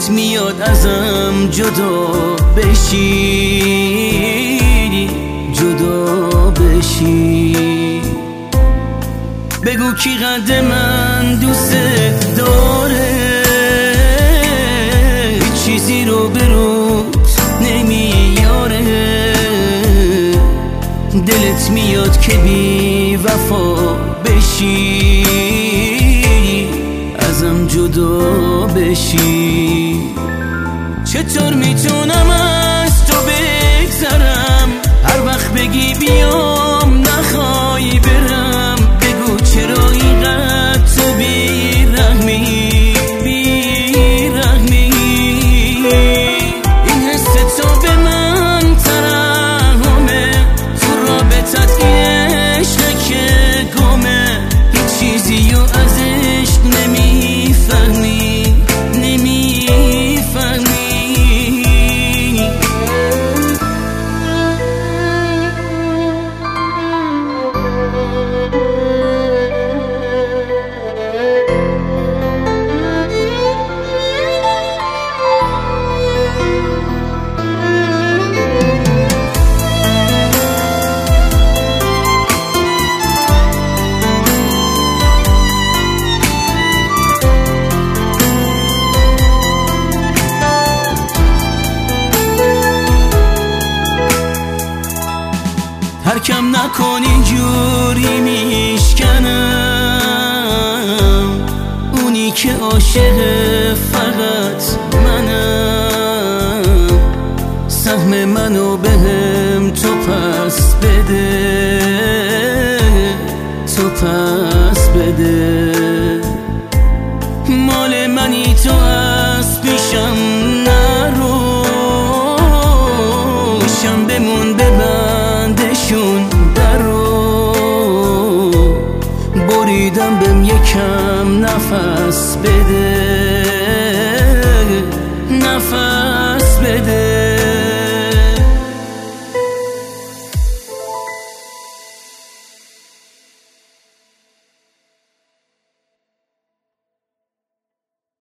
دلت میاد ازم جدا بشی، جدا بشی. بگو کی قد من دوست داره، چیزی رو به روت نمیاره. دلت میاد که بی وفا بشی، ازم جدا بشی. چطور میتونم از تو بگذرم، هر وقت بگی بیام نخوای برم. بگو چرا اینقدر تو بیرحمی، بیرحمی. این حس تو به من ترحمه، تو رابطت این عشقه که گمه. هیچ چیزی رو از عشق نمیفهمی، نمیفهمی. ترکم نکن اینجوری میشکنم، اونی که عاشق فقط منم. سهم منو بهم تو پس بده، تو پس بده. مال منی تو از پیشم نرو، شم بمون ببندشون درو. بریدم بهم یکم نفس بده،